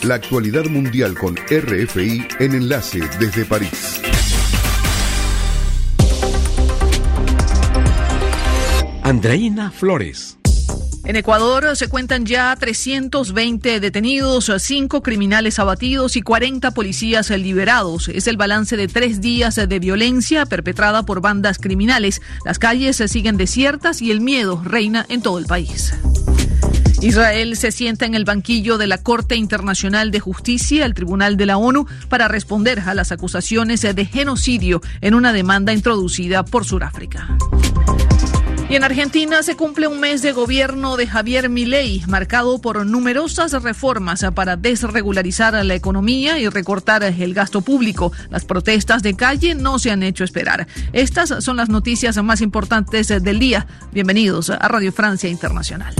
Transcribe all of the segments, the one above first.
La actualidad mundial con RFI en Enlace desde París. Andreina Flores. En Ecuador se cuentan ya 320 detenidos, 5 criminales abatidos y 40 policías liberados. Es el balance de 3 días de violencia perpetrada por bandas criminales. Las calles siguen desiertas y el miedo reina en todo el país. Israel se sienta en el banquillo de la Corte Internacional de Justicia, el Tribunal de la ONU, para responder a las acusaciones de genocidio en una demanda introducida por Sudáfrica. Y en Argentina se cumple un mes de gobierno de Javier Milei, marcado por numerosas reformas para desregularizar la economía y recortar el gasto público. Las protestas de calle no se han hecho esperar. Estas son las noticias más importantes del día. Bienvenidos a Radio Francia Internacional.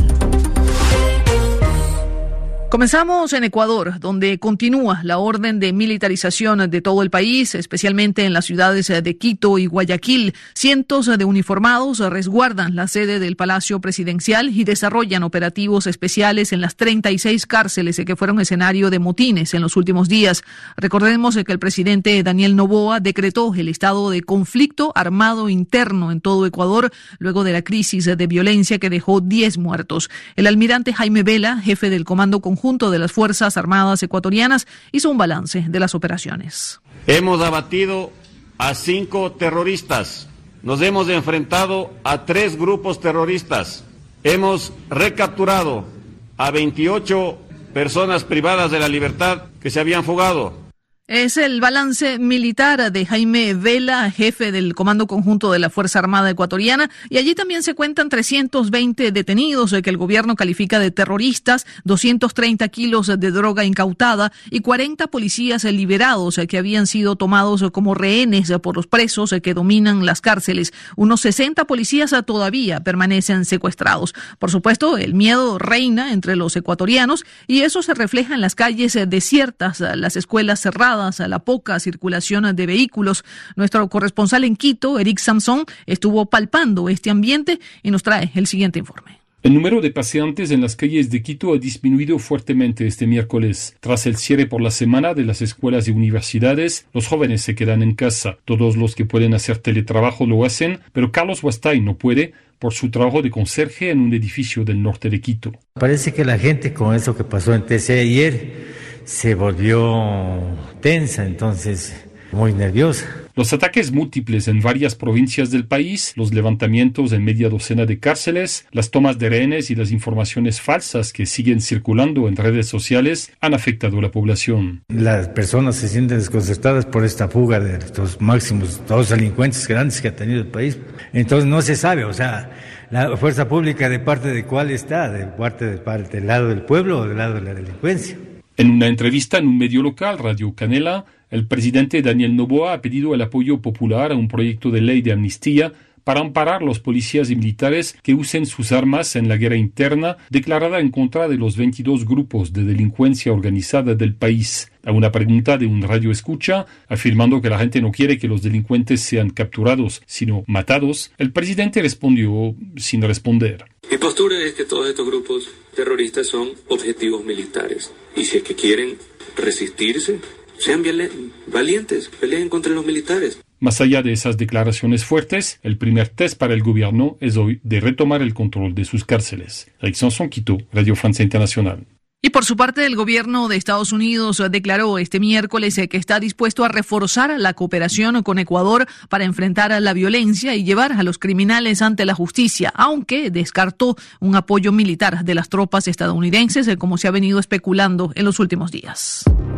Comenzamos en Ecuador, donde continúa la orden de militarización de todo el país, especialmente en las ciudades de Quito y Guayaquil. Cientos de uniformados resguardan la sede del Palacio Presidencial y desarrollan operativos especiales en las 36 cárceles que fueron escenario de motines en los últimos días. Recordemos que el presidente Daniel Noboa decretó el estado de conflicto armado interno en todo Ecuador luego de la crisis de violencia que dejó 10 muertos. El almirante Jaime Vela, jefe del Comando Conjunto de las Fuerzas Armadas ecuatorianas, hizo un balance de las operaciones. Hemos abatido a 5 terroristas, nos hemos enfrentado a 3 grupos terroristas, hemos recapturado a 28 personas privadas de la libertad que se habían fugado. Es el balance militar de Jaime Vela, jefe del Comando Conjunto de la Fuerza Armada Ecuatoriana, y allí también se cuentan 320 detenidos que el gobierno califica de terroristas, 230 kilos de droga incautada y 40 policías liberados que habían sido tomados como rehenes por los presos que dominan las cárceles. Unos 60 policías todavía permanecen secuestrados. Por supuesto, el miedo reina entre los ecuatorianos y eso se refleja en las calles desiertas, las escuelas cerradas, a la poca circulación de vehículos. Nuestro corresponsal en Quito, Eric Samson, estuvo palpando este ambiente y nos trae el siguiente informe. El número de paseantes en las calles de Quito ha disminuido fuertemente este miércoles. Tras el cierre por la semana de las escuelas y universidades, los jóvenes se quedan en casa. Todos los que pueden hacer teletrabajo lo hacen, pero Carlos Huastay no puede por su trabajo de conserje en un edificio del norte de Quito. Parece que la gente con eso que pasó en TC ayer se volvió tensa, entonces muy nerviosa. Los ataques múltiples en varias provincias del país, los levantamientos en media docena de cárceles, las tomas de rehenes y las informaciones falsas que siguen circulando en redes sociales han afectado a la población. Las personas se sienten desconcertadas por esta fuga de los máximos 2 delincuentes grandes que ha tenido el país. Entonces no se sabe, o sea, la fuerza pública de parte de cuál está, de parte del lado del pueblo o del lado de la delincuencia. En una entrevista en un medio local, Radio Canela, el presidente Daniel Noboa ha pedido el apoyo popular a un proyecto de ley de amnistía para amparar a los policías y militares que usen sus armas en la guerra interna declarada en contra de los 22 grupos de delincuencia organizada del país. A una pregunta de un radio escucha, afirmando que la gente no quiere que los delincuentes sean capturados, sino matados, el presidente respondió sin responder. Mi postura es que todos estos grupos terroristas son objetivos militares. Y si es que quieren resistirse, sean valientes, peleen contra los militares. Más allá de esas declaraciones fuertes, el primer test para el gobierno es hoy de retomar el control de sus cárceles. Eric Samson, Quito, Radio Francia Internacional. Y por su parte, el gobierno de Estados Unidos declaró este miércoles que está dispuesto a reforzar la cooperación con Ecuador para enfrentar a la violencia y llevar a los criminales ante la justicia, aunque descartó un apoyo militar de las tropas estadounidenses, como se ha venido especulando en los últimos días.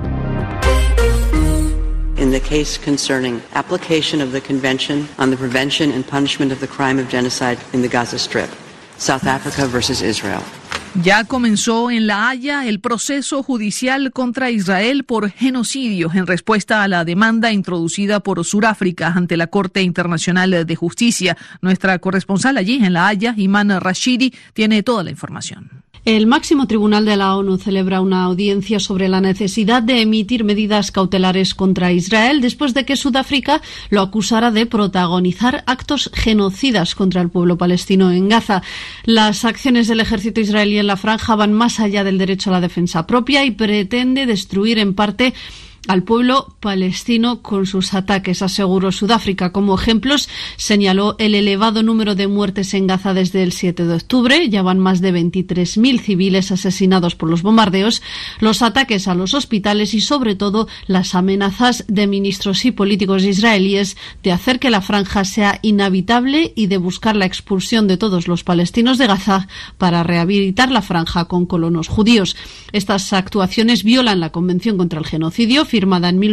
In the case concerning application of the Convention on the Prevention and Punishment of the Crime of Genocide in the Gaza Strip, South Africa versus Israel. Ya comenzó en La Haya el proceso judicial contra Israel por genocidio en respuesta a la demanda introducida por Sudáfrica ante la Corte Internacional de Justicia. Nuestra corresponsal allí en La Haya, Iman Rashidi, tiene toda la información. El máximo tribunal de la ONU celebra una audiencia sobre la necesidad de emitir medidas cautelares contra Israel después de que Sudáfrica lo acusara de protagonizar actos genocidas contra el pueblo palestino en Gaza. Las acciones del ejército israelí en la franja van más allá del derecho a la defensa propia y pretende destruir en parte al pueblo palestino con sus ataques, aseguró Sudáfrica. Como ejemplos, señaló el elevado número de muertes en Gaza desde el 7 de octubre. Ya van más de 23.000 civiles asesinados por los bombardeos, los ataques a los hospitales y, sobre todo, las amenazas de ministros y políticos israelíes de hacer que la franja sea inhabitable y de buscar la expulsión de todos los palestinos de Gaza para rehabilitar la franja con colonos judíos. Estas actuaciones violan la Convención contra el Genocidio, firmada en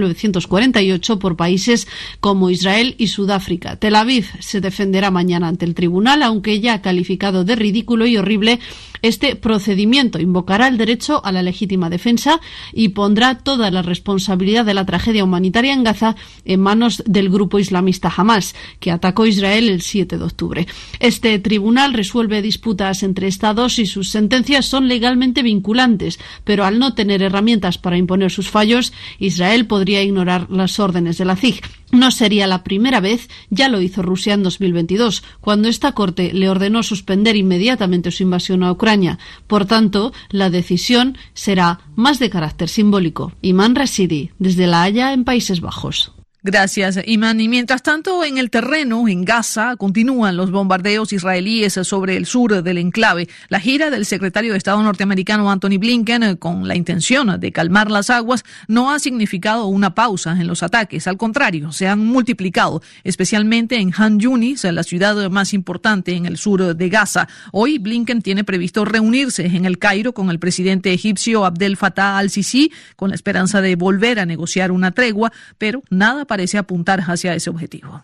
1948 por países como Israel y Sudáfrica. Tel Aviv se defenderá mañana ante el tribunal, aunque ya ha calificado de ridículo y horrible este procedimiento. Invocará el derecho a la legítima defensa y pondrá toda la responsabilidad de la tragedia humanitaria en Gaza en manos del grupo islamista Hamas, que atacó Israel el 7 de octubre. Este tribunal resuelve disputas entre estados y sus sentencias son legalmente vinculantes, pero al no tener herramientas para imponer sus fallos, Israel podría ignorar las órdenes de la CIG. No sería la primera vez, ya lo hizo Rusia en 2022, cuando esta corte le ordenó suspender inmediatamente su invasión a Ucrania. Por tanto, la decisión será más de carácter simbólico. Iman Rashidi, desde La Haya, en Países Bajos. Gracias, Iman. Y mientras tanto, en el terreno, en Gaza, continúan los bombardeos israelíes sobre el sur del enclave. La gira del secretario de Estado norteamericano Antony Blinken, con la intención de calmar las aguas, no ha significado una pausa en los ataques. Al contrario, se han multiplicado, especialmente en Han Yunis, la ciudad más importante en el sur de Gaza. Hoy, Blinken tiene previsto reunirse en el Cairo con el presidente egipcio Abdel Fattah al-Sisi, con la esperanza de volver a negociar una tregua, pero nada parece apuntar hacia ese objetivo.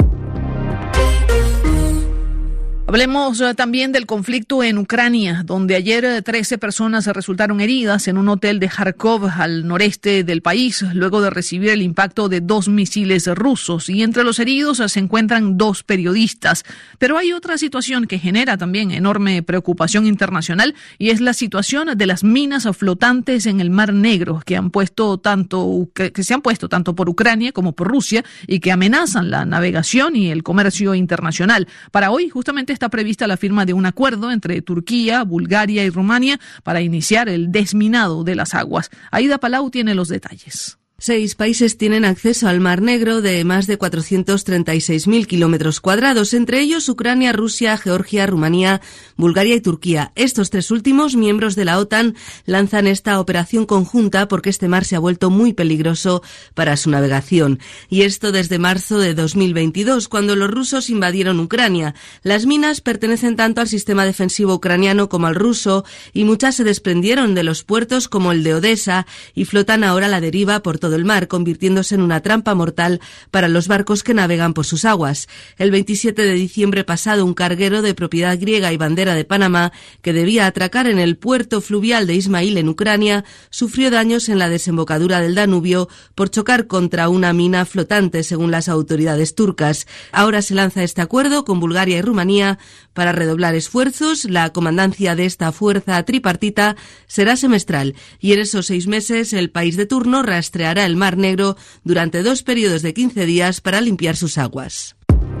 Hablemos también del conflicto en Ucrania, donde ayer 13 personas resultaron heridas en un hotel de Kharkov, al noreste del país, luego de recibir el impacto de 2 misiles rusos. Y entre los heridos se encuentran 2 periodistas. Pero hay otra situación que genera también enorme preocupación internacional, y es la situación de las minas flotantes en el Mar Negro, que se han puesto tanto por Ucrania como por Rusia y que amenazan la navegación y el comercio internacional. Para hoy, justamente, está prevista la firma de un acuerdo entre Turquía, Bulgaria y Rumania para iniciar el desminado de las aguas. Aida Palau tiene los detalles. 6 países tienen acceso al Mar Negro de más de 436.000 kilómetros cuadrados, entre ellos Ucrania, Rusia, Georgia, Rumanía, Bulgaria y Turquía. Estos 3 últimos, miembros de la OTAN, lanzan esta operación conjunta porque este mar se ha vuelto muy peligroso para su navegación. Y esto desde marzo de 2022, cuando los rusos invadieron Ucrania. Las minas pertenecen tanto al sistema defensivo ucraniano como al ruso, y muchas se desprendieron de los puertos como el de Odessa y flotan ahora a la deriva por todo el mar, convirtiéndose en una trampa mortal para los barcos que navegan por sus aguas. El 27 de diciembre pasado, un carguero de propiedad griega y bandera de Panamá, que debía atracar en el puerto fluvial de Ismail en Ucrania, sufrió daños en la desembocadura del Danubio por chocar contra una mina flotante, según las autoridades turcas. Ahora se lanza este acuerdo con Bulgaria y Rumanía para redoblar esfuerzos. La comandancia de esta fuerza tripartita será semestral, y en esos 6 meses el país de turno rastreará el Mar Negro durante 2 periodos de 15 días para limpiar sus aguas.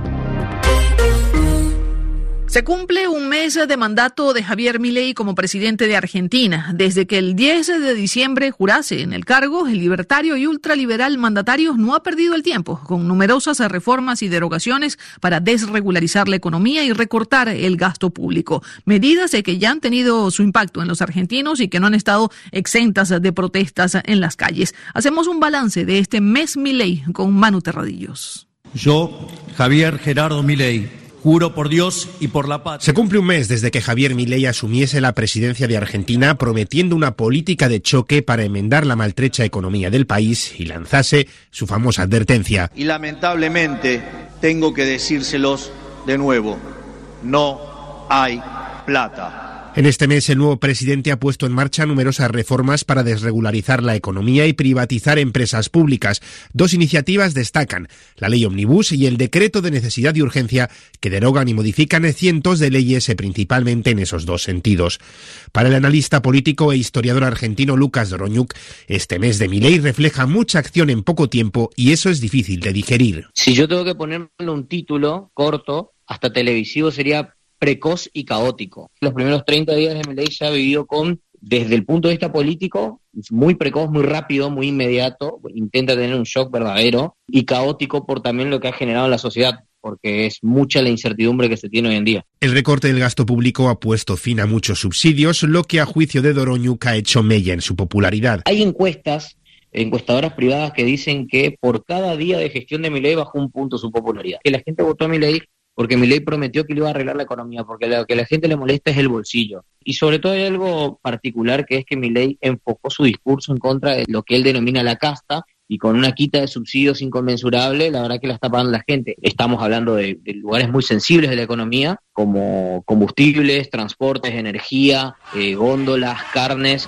Se cumple un mes de mandato de Javier Milei como presidente de Argentina. Desde que el 10 de diciembre jurase en el cargo, el libertario y ultraliberal mandatario no ha perdido el tiempo, con numerosas reformas y derogaciones para desregularizar la economía y recortar el gasto público. Medidas que ya han tenido su impacto en los argentinos y que no han estado exentas de protestas en las calles. Hacemos un balance de este mes Milei con Manu Terradillos. Yo, Javier Gerardo Milei, juro por Dios y por la patria. Se cumple un mes desde que Javier Milei asumiese la presidencia de Argentina, prometiendo una política de choque para enmendar la maltrecha economía del país y lanzase su famosa advertencia. Y lamentablemente tengo que decírselos de nuevo: no hay plata. En este mes, el nuevo presidente ha puesto en marcha numerosas reformas para desregularizar la economía y privatizar empresas públicas. Dos iniciativas destacan: la ley Omnibus y el decreto de necesidad y urgencia, que derogan y modifican cientos de leyes, principalmente en esos dos sentidos. Para el analista político e historiador argentino Lucas Doroñuk, este mes de Milei refleja mucha acción en poco tiempo y eso es difícil de digerir. Si yo tengo que ponerle un título corto, hasta televisivo, sería precoz y caótico. Los primeros 30 días de Milei ya ha vivido desde el punto de vista político, muy precoz, muy rápido, muy inmediato, intenta tener un shock verdadero, y caótico por también lo que ha generado en la sociedad, porque es mucha la incertidumbre que se tiene hoy en día. El recorte del gasto público ha puesto fin a muchos subsidios, lo que a juicio de Doroñuk ha hecho mella en su popularidad. Hay encuestadoras privadas que dicen que por cada día de gestión de Milei bajó un punto su popularidad. Que la gente votó a Milei porque Milei prometió que le iba a arreglar la economía, porque lo que a la gente le molesta es el bolsillo. Y sobre todo hay algo particular, que es que Milei enfocó su discurso en contra de lo que él denomina la casta, y con una quita de subsidios inconmensurable, la verdad que la está pagando la gente. Estamos hablando de lugares muy sensibles de la economía, como combustibles, transportes, energía, góndolas, carnes.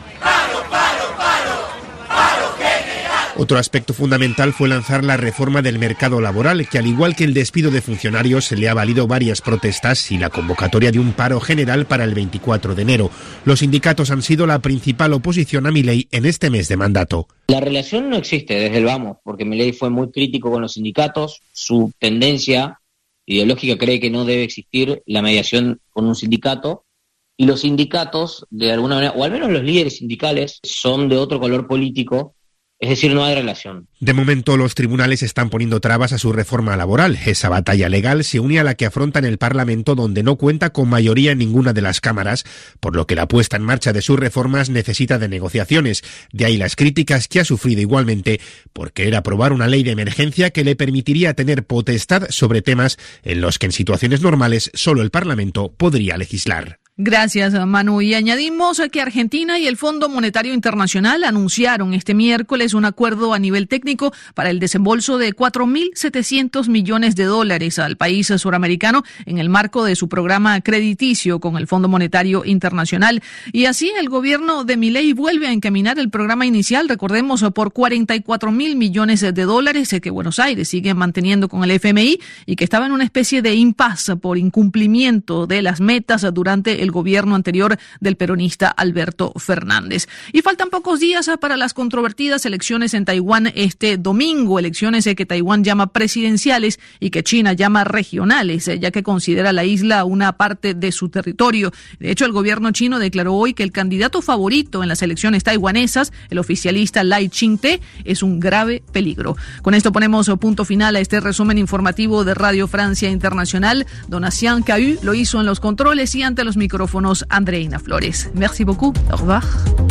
Otro aspecto fundamental fue lanzar la reforma del mercado laboral, que al igual que el despido de funcionarios le ha valido varias protestas y la convocatoria de un paro general para el 24 de enero. Los sindicatos han sido la principal oposición a Milei en este mes de mandato. La relación no existe desde el vamos, porque Milei fue muy crítico con los sindicatos. Su tendencia ideológica cree que no debe existir la mediación con un sindicato, y los sindicatos, de alguna manera, o al menos los líderes sindicales, son de otro color político. Es decir, no hay relación. De momento, los tribunales están poniendo trabas a su reforma laboral. Esa batalla legal se une a la que afronta en el Parlamento, donde no cuenta con mayoría en ninguna de las cámaras, por lo que la puesta en marcha de sus reformas necesita de negociaciones. De ahí las críticas que ha sufrido igualmente por querer aprobar una ley de emergencia que le permitiría tener potestad sobre temas en los que en situaciones normales solo el Parlamento podría legislar. Gracias, Manu. Y añadimos que Argentina y el Fondo Monetario Internacional anunciaron este miércoles un acuerdo a nivel técnico para el desembolso de $4.700 millones al país suramericano en el marco de su programa crediticio con el Fondo Monetario Internacional. Y así el gobierno de Milei vuelve a encaminar el programa inicial, recordemos, por $44.000 millones que Buenos Aires sigue manteniendo con el FMI y que estaba en una especie de impasse por incumplimiento de las metas durante el gobierno anterior del peronista Alberto Fernández. Y faltan pocos días para las controvertidas elecciones en Taiwán este domingo, elecciones que Taiwán llama presidenciales y que China llama regionales, ya que considera la isla una parte de su territorio. De hecho, el gobierno chino declaró hoy que el candidato favorito en las elecciones taiwanesas, el oficialista Lai Ching-te, es un grave peligro. Con esto ponemos punto final a este resumen informativo de Radio Francia Internacional. Donatien Cahu lo hizo en los controles y ante los micrófonos Andreina Flores. Merci beaucoup. Au revoir.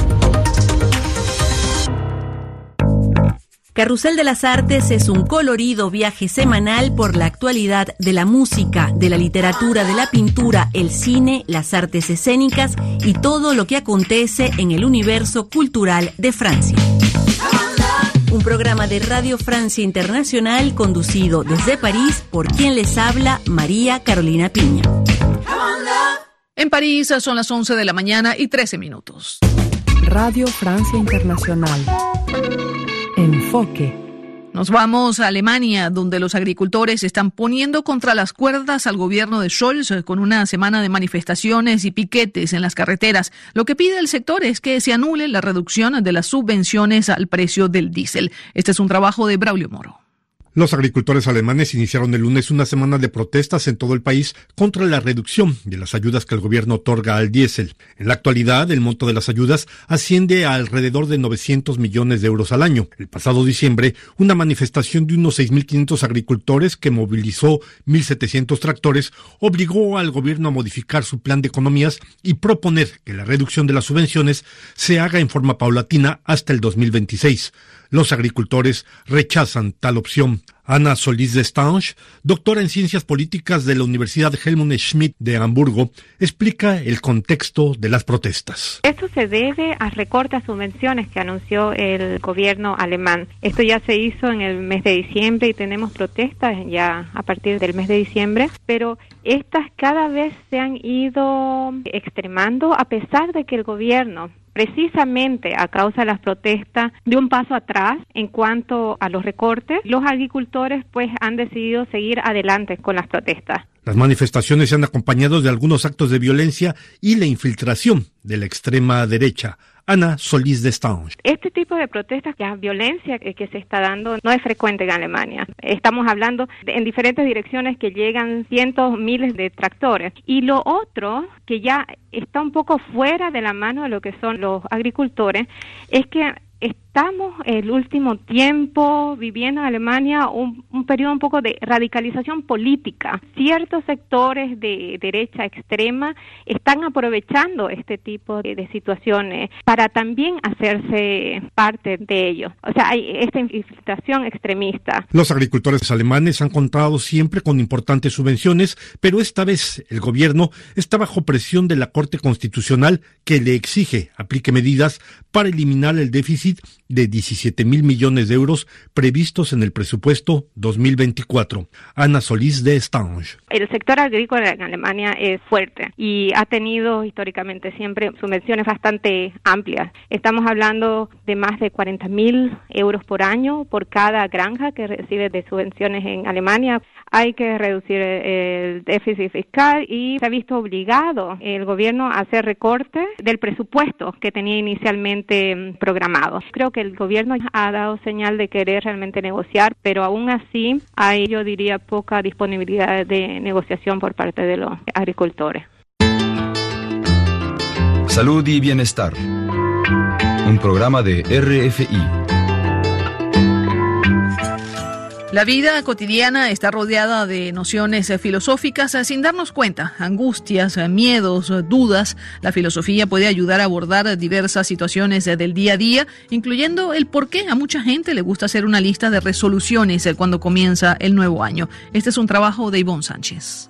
Carrusel de las Artes es un colorido viaje semanal por la actualidad de la música, de la literatura, de la pintura, el cine, las artes escénicas y todo lo que acontece en el universo cultural de Francia. Un programa de Radio Francia Internacional conducido desde París por quien les habla, María Carolina Piña. En París son las 11 de la mañana y 13 minutos. Radio Francia Internacional. Enfoque. Nos vamos a Alemania, donde los agricultores están poniendo contra las cuerdas al gobierno de Scholz con una semana de manifestaciones y piquetes en las carreteras. Lo que pide el sector es que se anule la reducción de las subvenciones al precio del diésel. Este es un trabajo de Braulio Moro. Los agricultores alemanes iniciaron el lunes una semana de protestas en todo el país contra la reducción de las ayudas que el gobierno otorga al diésel. En la actualidad, el monto de las ayudas asciende a alrededor de 900 millones de euros al año. El pasado diciembre, una manifestación de unos 6.500 agricultores que movilizó 1.700 tractores obligó al gobierno a modificar su plan de economías y proponer que la reducción de las subvenciones se haga en forma paulatina hasta el 2026. Los agricultores rechazan tal opción. Ana Solís Destange, doctora en Ciencias Políticas de la Universidad Helmut Schmidt de Hamburgo, explica el contexto de las protestas. Esto se debe a recortes a subvenciones que anunció el gobierno alemán. Esto ya se hizo en el mes de diciembre y tenemos protestas ya a partir del mes de diciembre, pero estas cada vez se han ido extremando a pesar de que el gobierno, precisamente a causa de las protestas, dio un paso atrás en cuanto a los recortes. Los agricultores pues han decidido seguir adelante con las protestas. Las manifestaciones se han acompañado de algunos actos de violencia y la infiltración de la extrema derecha. Ana Solís Destange. Este tipo de protestas, la violencia que se está dando, no es frecuente en Alemania. Estamos hablando en diferentes direcciones que llegan cientos, miles de tractores. Y lo otro, que ya está un poco fuera de la mano de lo que son los agricultores, es que estamos el último tiempo viviendo en Alemania un periodo un poco de radicalización política. Ciertos sectores de derecha extrema están aprovechando este tipo de situaciones para también hacerse parte de ello. O sea, hay esta infiltración extremista. Los agricultores alemanes han contado siempre con importantes subvenciones, pero esta vez el gobierno está bajo presión de la Corte Constitucional que le exige aplique medidas para eliminar el déficit de 17.000 millones de euros previstos en el presupuesto 2024. Ana Solís Destange. El sector agrícola en Alemania es fuerte y ha tenido históricamente siempre subvenciones bastante amplias. Estamos hablando de más de 40.000 euros por año por cada granja que recibe de subvenciones en Alemania. Hay que reducir el déficit fiscal y se ha visto obligado el gobierno a hacer recortes del presupuesto que tenía inicialmente programado. Creo que el gobierno ha dado señal de querer realmente negociar, pero aún así hay, yo diría, poca disponibilidad de negociación por parte de los agricultores. Salud y bienestar. Un programa de RFI. La vida cotidiana está rodeada de nociones filosóficas sin darnos cuenta, angustias, miedos, dudas. La filosofía puede ayudar a abordar diversas situaciones del día a día, incluyendo el por qué a mucha gente le gusta hacer una lista de resoluciones cuando comienza el nuevo año. Este es un trabajo de Ivonne Sánchez.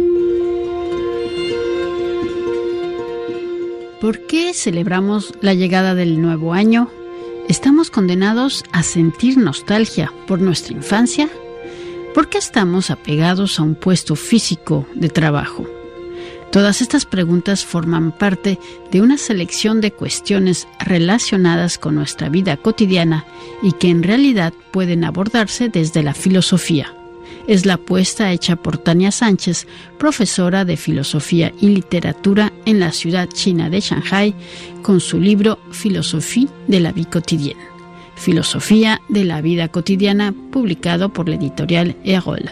¿Por qué celebramos la llegada del nuevo año? ¿Estamos condenados a sentir nostalgia por nuestra infancia? ¿Por qué estamos apegados a un puesto físico de trabajo? Todas estas preguntas forman parte de una selección de cuestiones relacionadas con nuestra vida cotidiana y que en realidad pueden abordarse desde la filosofía. Es la apuesta hecha por Tania Sánchez, profesora de Filosofía y Literatura en la ciudad china de Shanghái, con su libro Philosophie de la vie quotidienne, Filosofía de la vida cotidiana, publicado por la editorial Erol.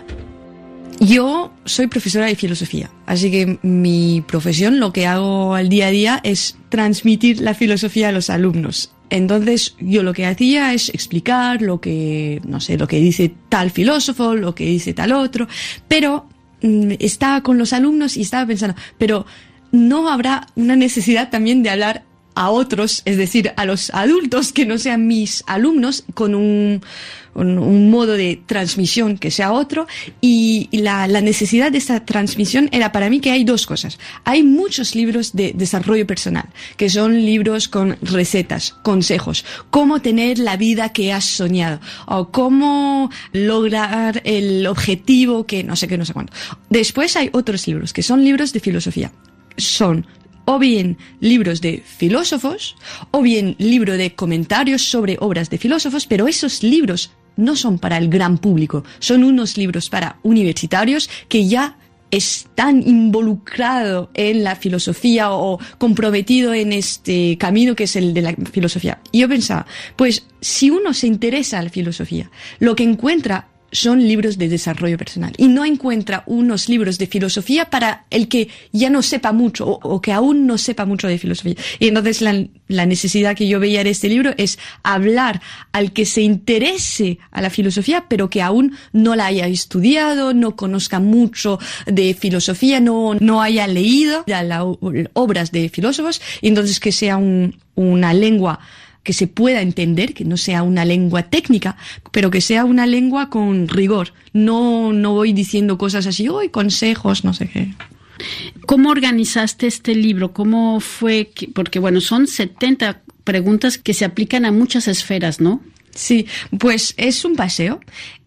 Yo soy profesora de filosofía, así que mi profesión, lo que hago al día a día es transmitir la filosofía a los alumnos. Entonces, yo lo que hacía es explicar lo que dice tal filósofo, lo que dice tal otro, pero estaba con los alumnos y estaba pensando, pero ¿no habrá una necesidad también de hablar a otros, es decir, a los adultos que no sean mis alumnos, con un modo de transmisión que sea otro? Y la necesidad de esta transmisión era para mí que hay dos cosas. Hay muchos libros de desarrollo personal, que son libros con recetas, consejos, cómo tener la vida que has soñado, o cómo lograr el objetivo que no sé qué, no sé cuánto. Después hay otros libros, que son libros de filosofía. Son o bien libros de filósofos, o bien libro de comentarios sobre obras de filósofos, pero esos libros no son para el gran público, son unos libros para universitarios que ya están involucrados en la filosofía o comprometido en este camino que es el de la filosofía. Y yo pensaba, pues si uno se interesa en la filosofía, lo que encuentra son libros de desarrollo personal y no encuentra unos libros de filosofía para el que ya no sepa mucho o que aún no sepa mucho de filosofía. Y entonces la necesidad que yo veía en este libro es hablar al que se interese a la filosofía, pero que aún no la haya estudiado, no conozca mucho de filosofía, no haya leído las obras de filósofos, y entonces que sea una lengua que se pueda entender, que no sea una lengua técnica, pero que sea una lengua con rigor. No voy diciendo cosas así, consejos, no sé qué. ¿Cómo organizaste este libro? ¿Cómo fue? Porque bueno, son 70 preguntas que se aplican a muchas esferas, ¿no? Sí, pues es un paseo.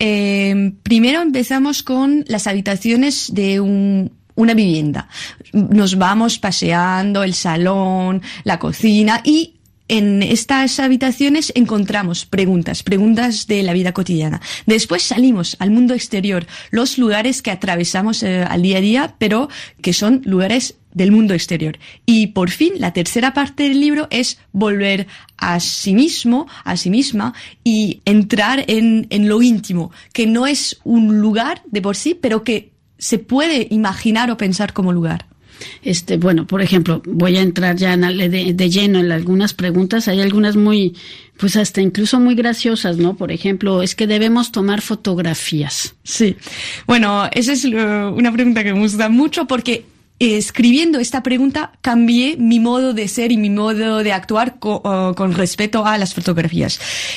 Primero empezamos con las habitaciones de una vivienda. Nos vamos paseando el salón, la cocina y en estas habitaciones encontramos preguntas de la vida cotidiana. Después salimos al mundo exterior, los lugares que atravesamos al día a día, pero que son lugares del mundo exterior. Y por fin, la tercera parte del libro es volver a sí mismo, a sí misma, y entrar en lo íntimo, que no es un lugar de por sí, pero que se puede imaginar o pensar como lugar. Bueno, por ejemplo, voy a entrar ya de lleno en algunas preguntas. Hay algunas muy, pues hasta incluso muy graciosas, ¿no? Por ejemplo, es que debemos tomar fotografías. Sí. Bueno, esa es una pregunta que me gusta mucho porque escribiendo esta pregunta cambié mi modo de ser y mi modo de actuar con respecto a las fotografías.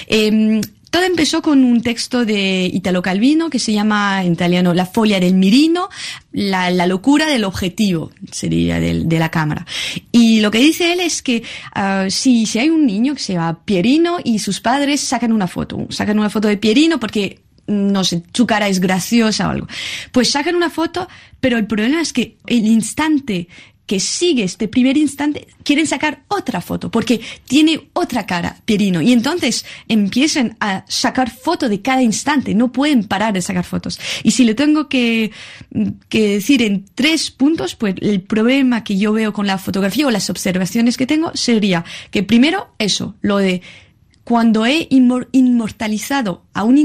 Todo empezó con un texto de Italo Calvino que se llama en italiano La foglia del mirino, la locura del objetivo, sería de la cámara. Y lo que dice él es que si hay un niño que se llama Pierino y sus padres sacan una foto de Pierino porque no sé, su cara es graciosa o algo. Pues sacan una foto, pero el problema es que el instante que sigue este primer instante, quieren sacar otra foto, porque tiene otra cara, Pierino. Y entonces empiezan a sacar foto de cada instante, no pueden parar de sacar fotos. Y si le tengo que decir en 3 puntos, pues el problema que yo veo con la fotografía o las observaciones que tengo sería que primero eso, lo de cuando he inmortalizado a un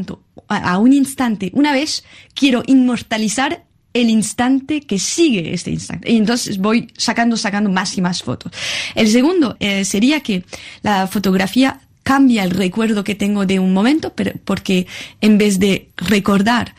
instante una vez, quiero inmortalizar el instante que sigue este instante. Y entonces voy sacando más y más fotos. El segundo sería que la fotografía cambia el recuerdo que tengo de un momento, pero porque en vez de recordar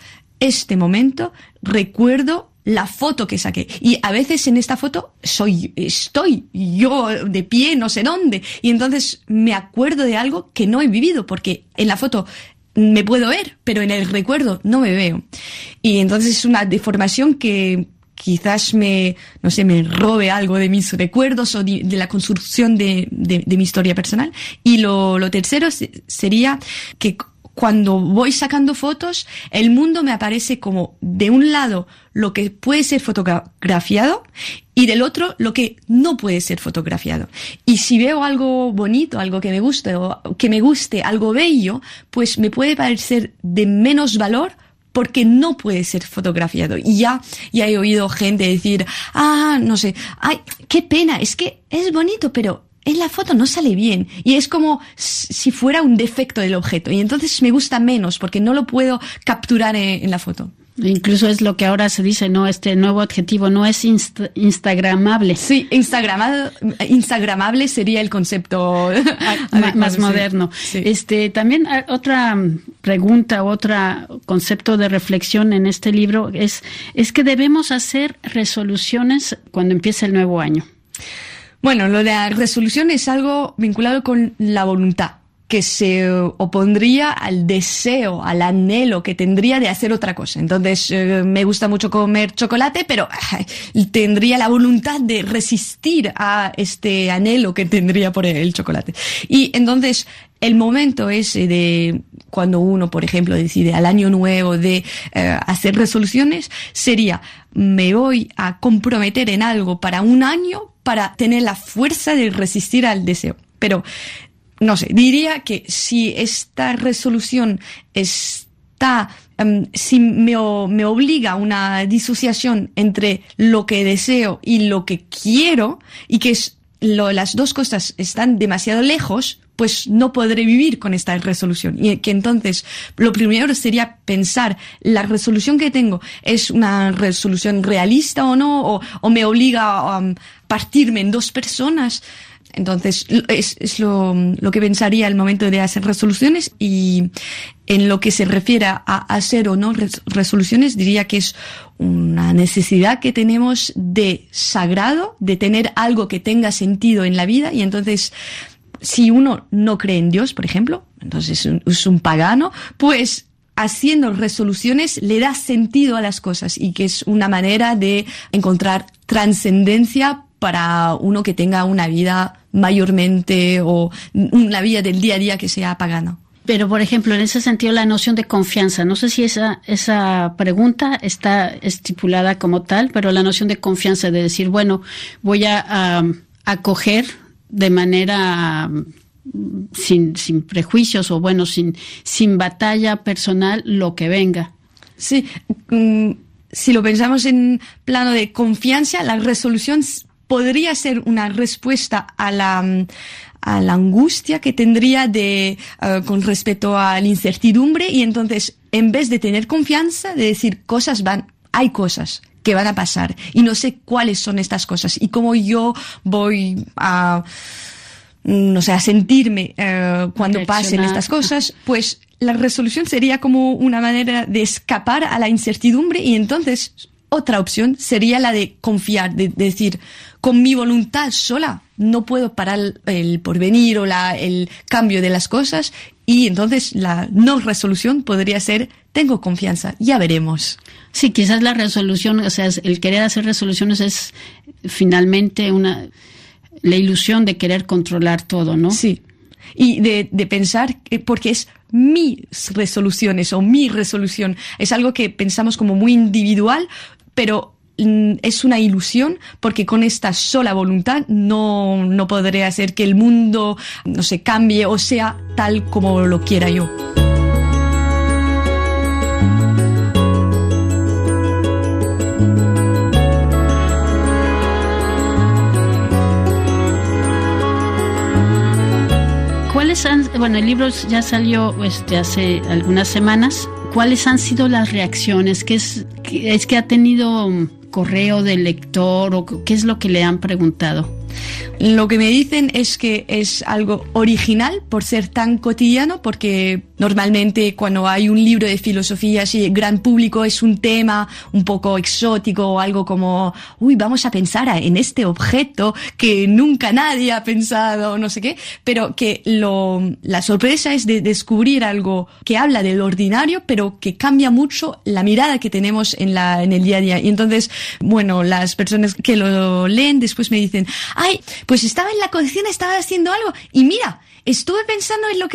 este momento, recuerdo la foto que saqué. Y a veces en esta foto estoy yo de pie, no sé dónde. Y entonces me acuerdo de algo que no he vivido, porque en la foto me puedo ver, pero en el recuerdo no me veo. Y entonces es una deformación que quizás me robe algo de mis recuerdos o de la construcción de mi historia personal. Y lo tercero sería que cuando voy sacando fotos, el mundo me aparece como, de un lado, lo que puede ser fotografiado y del otro, lo que no puede ser fotografiado. Y si veo algo bonito, algo que me guste, o que me guste, algo bello, pues me puede parecer de menos valor porque no puede ser fotografiado. Y ya he oído gente decir, no sé, ay, qué pena, es que es bonito, pero en la foto no sale bien. Y es como si fuera un defecto del objeto. Y entonces me gusta menos porque no lo puedo capturar en la foto. Incluso es lo que ahora se dice, ¿no? Este nuevo adjetivo no es instagramable. Sí, instagramable sería el concepto más moderno. Sí. También otra pregunta, otro concepto de reflexión en este libro es que debemos hacer resoluciones cuando empiece el nuevo año. Bueno, lo de la resolución es algo vinculado con la voluntad, que se opondría al deseo, al anhelo que tendría de hacer otra cosa. Entonces, me gusta mucho comer chocolate, pero tendría la voluntad de resistir a este anhelo que tendría por el chocolate. Y entonces, el momento ese de cuando uno, por ejemplo, decide al año nuevo de hacer resoluciones, sería, me voy a comprometer en algo para un año para tener la fuerza de resistir al deseo. Pero no sé, diría que si esta resolución si me obliga a una disociación entre lo que deseo y lo que quiero, y que las dos cosas están demasiado lejos, pues no podré vivir con esta resolución. Y que entonces lo primero sería pensar, ¿la resolución que tengo es una resolución realista o no? ¿O me obliga a partirme en 2 personas? Entonces, es lo que pensaría al momento de hacer resoluciones. Y en lo que se refiere a hacer o no resoluciones, diría que es una necesidad que tenemos de sagrado, de tener algo que tenga sentido en la vida. Y entonces, si uno no cree en Dios, por ejemplo, entonces es un pagano, pues haciendo resoluciones le da sentido a las cosas y que es una manera de encontrar trascendencia para uno que tenga una vida mayormente o una vida del día a día que sea pagana. Pero, por ejemplo, en ese sentido, la noción de confianza, no sé si esa pregunta está estipulada como tal, pero la noción de confianza, de decir, bueno, voy a acoger de manera sin prejuicios o, bueno, sin batalla personal lo que venga. Sí, si lo pensamos en plano de confianza, la resolución podría ser una respuesta a la angustia que tendría con respecto a la incertidumbre, y entonces en vez de tener confianza, de decir hay cosas que van a pasar y no sé cuáles son estas cosas y cómo yo voy a sentirme cuando pasen estas cosas, pues la resolución sería como una manera de escapar a la incertidumbre, y entonces otra opción sería la de confiar, de decir, con mi voluntad sola no puedo parar el porvenir o el cambio de las cosas, y entonces la no resolución podría ser, tengo confianza, ya veremos. Sí, quizás la resolución, o sea, el querer hacer resoluciones es finalmente la ilusión de querer controlar todo, ¿no? Sí. Y de pensar, porque es mis resoluciones o mi resolución, es algo que pensamos como muy individual, pero es una ilusión, porque con esta sola voluntad no podré hacer que el mundo cambie o sea tal como lo quiera yo. Bueno, el libro ya salió hace algunas semanas. ¿Cuáles han sido las reacciones? ¿Es que ha tenido correo del lector o qué es lo que le han preguntado? Lo que me dicen es que es algo original por ser tan cotidiano, porque normalmente cuando hay un libro de filosofía así gran público es un tema un poco exótico o algo como, vamos a pensar en este objeto que nunca nadie ha pensado, no sé qué, pero que la sorpresa es de descubrir algo que habla del ordinario, pero que cambia mucho la mirada que tenemos en el día a día. Y entonces, bueno, las personas que lo leen después me dicen, pues estaba en la cocina, estaba haciendo algo y mira, estuve pensando en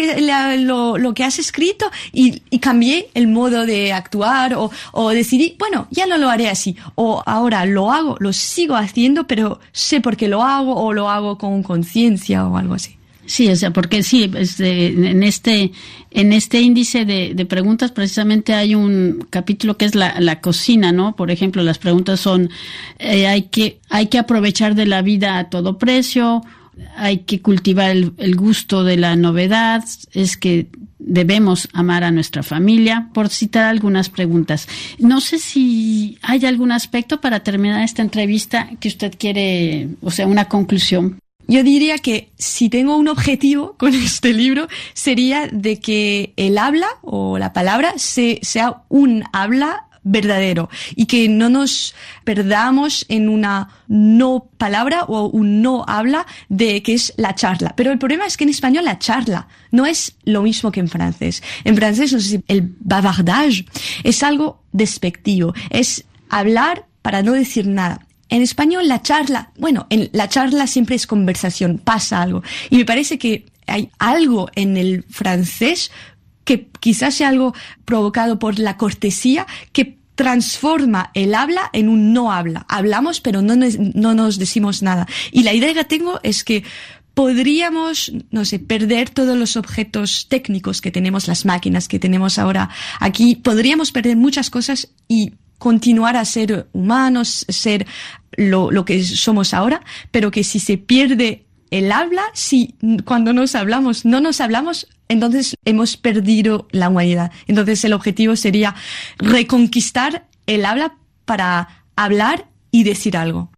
lo que has escrito y cambié el modo de actuar o decidí, bueno, ya no lo haré así, o ahora lo sigo haciendo, pero sé por qué lo hago, o lo hago con conciencia o algo así. Sí, o sea, porque sí, en este índice de preguntas precisamente hay un capítulo que es la cocina, ¿no? Por ejemplo, las preguntas son, hay que aprovechar de la vida a todo precio, hay que cultivar el gusto de la novedad, es que debemos amar a nuestra familia, por citar algunas preguntas. No sé si hay algún aspecto para terminar esta entrevista que usted quiere, una conclusión. Yo diría que si tengo un objetivo con este libro sería de que el habla o la palabra sea un habla verdadero y que no nos perdamos en una no palabra o un no habla de que es la charla. Pero el problema es que en español la charla no es lo mismo que en francés. En francés, no sé si el bavardage es algo despectivo, es hablar para no decir nada. En español la charla siempre es conversación, pasa algo. Y me parece que hay algo en el francés que quizás sea algo provocado por la cortesía que transforma el habla en un no habla. Hablamos pero no nos decimos nada. Y la idea que tengo es que podríamos, perder todos los objetos técnicos que tenemos, las máquinas que tenemos ahora aquí. Podríamos perder muchas cosas y continuar a ser humanos, ser lo que somos ahora, pero que si se pierde el habla, si cuando no nos hablamos, entonces hemos perdido la humanidad. Entonces el objetivo sería reconquistar el habla para hablar y decir algo.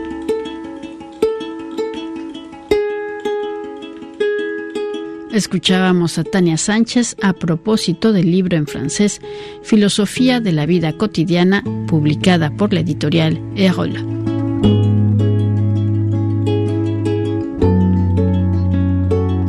Escuchábamos a Tania Sánchez a propósito del libro en francés Filosofía de la vida cotidiana, publicada por la editorial Erol.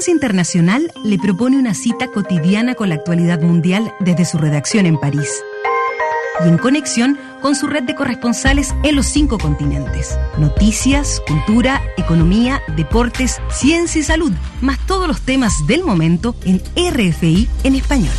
Francia Internacional le propone una cita cotidiana con la actualidad mundial desde su redacción en París y en conexión con su red de corresponsales en los 5 continentes. Noticias, cultura, economía, deportes, ciencia y salud, más todos los temas del momento en RFI en español.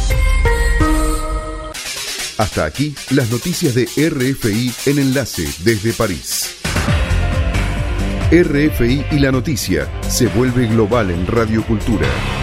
Hasta aquí las noticias de RFI en Enlace desde París. RFI y la noticia se vuelve global en Radio Cultura.